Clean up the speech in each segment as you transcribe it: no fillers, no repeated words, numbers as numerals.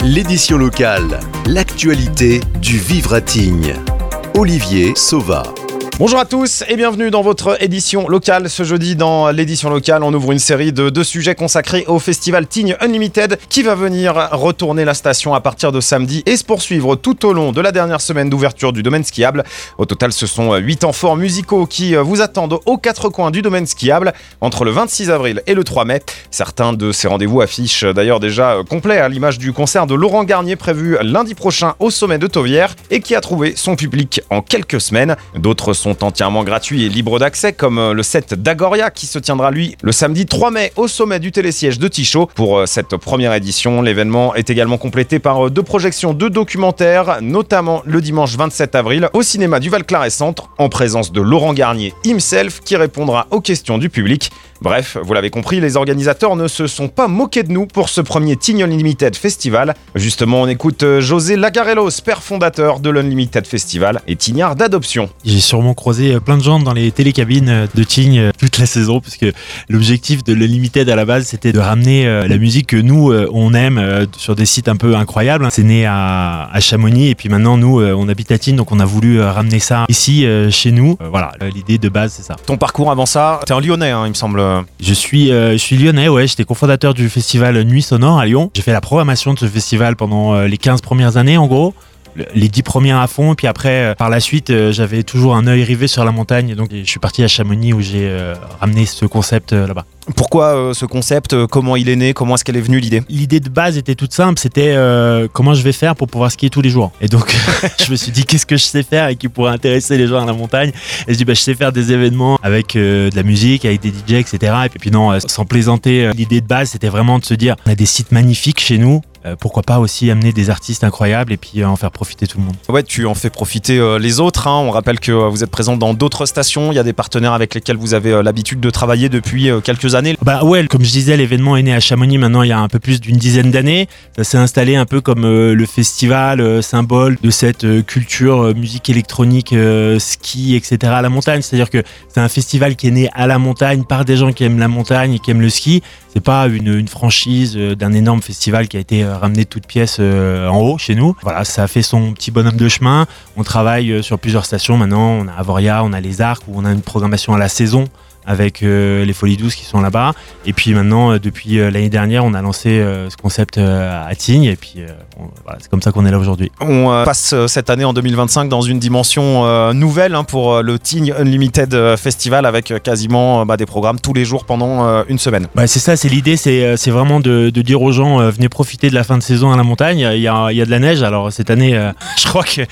L'édition locale, l'actualité du vivre à Tignes. Olivier Sauva. Bonjour à tous et bienvenue dans votre édition locale. Ce jeudi, dans l'édition locale, on ouvre une série de 2 sujets consacrés au festival Tignes Unlimited qui va venir retourner la station à partir de samedi et se poursuivre tout au long de la dernière semaine d'ouverture du domaine skiable. Au total, ce sont 8 temps forts musicaux qui vous attendent aux 4 coins du domaine skiable entre le 26 avril et le 3 mai. Certains de ces rendez-vous affichent d'ailleurs déjà complets à l'image du concert de Laurent Garnier prévu lundi prochain au sommet de Tauvière et qui a trouvé son public en quelques semaines. D'autres sont entièrement gratuits et libres d'accès, comme le set d'Agoria qui se tiendra lui le samedi 3 mai au sommet du télésiège de Tichot. Pour cette première édition, l'événement est également complété par 2 projections de documentaires, notamment le dimanche 27 avril au cinéma du Val-Claret Centre, en présence de Laurent Garnier himself qui répondra aux questions du public. Bref, vous l'avez compris, les organisateurs ne se sont pas moqués de nous pour ce premier Tignes Unlimited Festival. Justement, on écoute José Lagarellos, père fondateur de l'Unlimited Festival et tignard d'adoption. J'ai sûrement croisé plein de gens dans les télécabines de Tignes toute la saison, puisque l'objectif de l'Unlimited à la base, c'était de ramener la musique que nous, on aime sur des sites un peu incroyables. C'est né à Chamonix et puis maintenant, nous, on habite à Tignes, donc on a voulu ramener ça ici, chez nous. Voilà, l'idée de base, c'est ça. Ton parcours avant ça, t'es un Lyonnais, il me semble. Je suis lyonnais, ouais. J'étais cofondateur du festival Nuit Sonore à Lyon. J'ai fait la programmation de ce festival pendant les 15 premières années, en gros. Les 10 premières à fond, et puis après, par la suite, j'avais toujours un œil rivé sur la montagne. Donc, je suis parti à Chamonix où j'ai ramené ce concept là-bas. Pourquoi ce concept ? Comment il est né ? Comment est-ce qu'elle est venue l'idée ? L'idée de base était toute simple, c'était comment je vais faire pour pouvoir skier tous les jours. Et donc, je me suis dit, qu'est-ce que je sais faire et qui pourrait intéresser les gens à la montagne ? Et je dis, je sais faire des événements avec de la musique, avec des DJ, etc. Et puis non, sans plaisanter, l'idée de base, c'était vraiment de se dire, on a des sites magnifiques chez nous. Pourquoi pas aussi amener des artistes incroyables et puis en faire profiter tout le monde. Ouais, tu en fais profiter les autres. On rappelle que vous êtes présent dans d'autres stations. Il y a des partenaires avec lesquels vous avez l'habitude de travailler depuis quelques années. Bah ouais, comme je disais, l'événement est né à Chamonix maintenant il y a un peu plus d'une dizaine d'années. Ça s'est installé un peu comme le festival symbole de cette culture musique électronique, ski, etc. à la montagne. C'est-à-dire que c'est un festival qui est né à la montagne par des gens qui aiment la montagne et qui aiment le ski. C'est pas une franchise d'un énorme festival qui a été ramené de toutes pièces en haut chez nous. Voilà, ça a fait son petit bonhomme de chemin. On travaille sur plusieurs stations maintenant. On a Avoria, on a les Arcs où on a une programmation à la saison avec les Folies Douces qui sont là-bas. Et puis maintenant, depuis l'année dernière, on a lancé ce concept à Tignes. Et puis voilà, c'est comme ça qu'on est là aujourd'hui. On passe cette année en 2025 dans une dimension nouvelle pour le Tignes Unlimited Festival avec quasiment des programmes tous les jours pendant une semaine. C'est ça, c'est l'idée, c'est vraiment de dire aux gens, venez profiter de la fin de saison à la montagne. Il y a de la neige, alors cette année, je crois que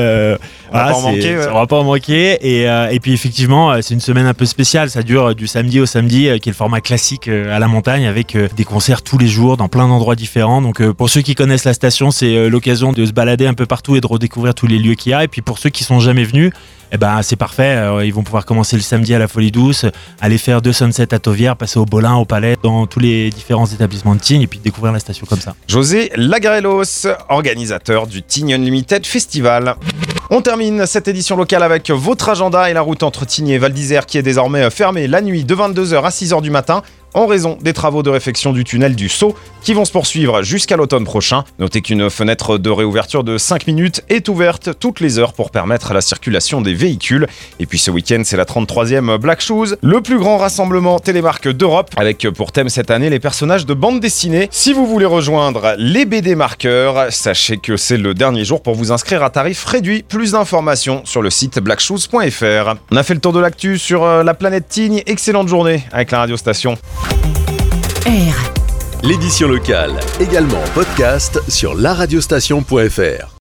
on va pas en manquer. Et puis effectivement, c'est une semaine un peu spéciale. Ça dure du samedi au samedi, qui est le format classique à la montagne, avec des concerts tous les jours dans plein d'endroits différents. Donc pour ceux qui connaissent la station, c'est l'occasion de se balader un peu partout et de redécouvrir tous les lieux qu'il y a. Et puis pour ceux qui sont jamais venus, c'est parfait. Ils vont pouvoir commencer le samedi à la Folie Douce, aller faire 2 sunsets à Tauvière, passer au Bolin, au Palais, dans tous les différents établissements de Tignes et puis découvrir la station comme ça. José Lagarellos, organisateur du Tignes Unlimited Festival. On termine cette édition locale avec votre agenda et la route entre Tignes et Val d'Isère qui est désormais fermée la nuit de 22h à 6h du matin en raison des travaux de réfection du tunnel du Sceau qui vont se poursuivre jusqu'à l'automne prochain. Notez qu'une fenêtre de réouverture de 5 minutes est ouverte toutes les heures pour permettre la circulation des véhicules. Et puis ce week-end, c'est la 33e Black Shoes, le plus grand rassemblement télémarque d'Europe, avec pour thème cette année les personnages de bande dessinée. Si vous voulez rejoindre les BD marqueurs, sachez que c'est le dernier jour pour vous inscrire à tarif réduit. Plus d'informations sur le site blackshoes.fr. On a fait le tour de l'actu sur la planète Tignes. Excellente journée avec la radiostation. L'édition locale, également en podcast sur laradiostation.fr.